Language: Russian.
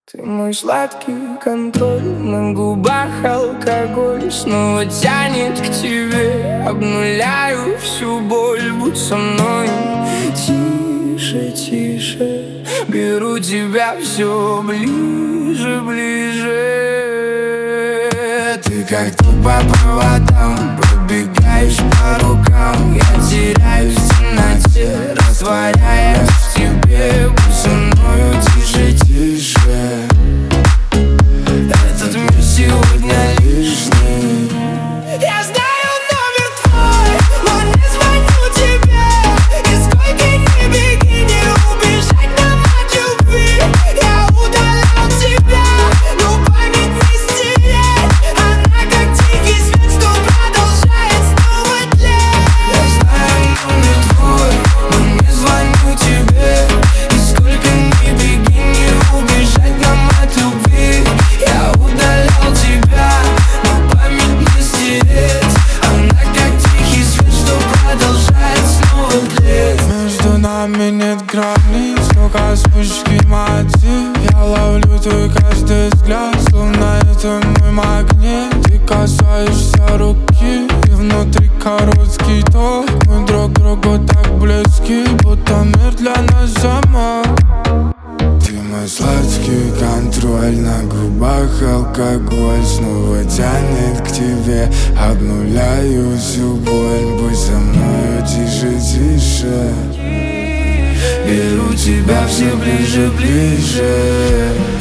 Ты мой сладкий контроль, на губах алкоголь снова тянет к тебе. Обнуляю всю боль, будь со мной. Тише, тише, беру тебя все ближе, ближе. Ты как ток по проводам, пробегаешь по рукам. Я теряюсь в темноте, растворяясь в тебе. Будь со мною, тише, тише. Этот мир сегодня лишний. Я знаю номер твой, но не звоню тебе. И сколько ни беги, не убежать нам от любви. Я удалял тебя, но память не стереть. Она как тихий свет, что продолжает снова тлеть. Я знаю номер твой, но не звоню тебе. И сколько ни беги, не убежать нам от любви. Я удалял тебя, но память не стереть. Она как тихий свет, что продолжает снова тлеть. Между нами нет границ, только вспышки мотив. Я ловлю твой каждый взгляд, словно это мой магнит. Ты касаешься руки, и внутри короткий ток. Мы друг другу так близки, будто мир для нас замок. Ты мой сладкий контроль, на губах алкоголь снова тянет к тебе. Обнуляю всю боль, будь со мною, тише, тише. Беру тебя все ближе, ближе.